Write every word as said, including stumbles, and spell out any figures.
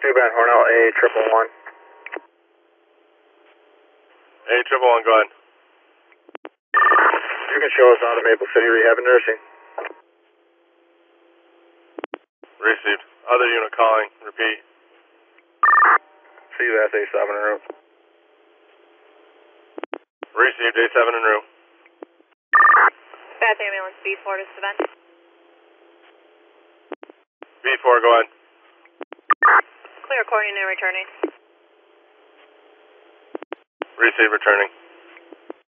two Ben Hornell, A triple one. A triple one, go ahead. You can show us out of Maple City Rehab and Nursing. Received. Other unit calling. Repeat. See you, that's A seven en route. Received. A seven en route. Bath ambulance B four to Savannah. B four, go ahead. Clear, according and returning. Receive, returning.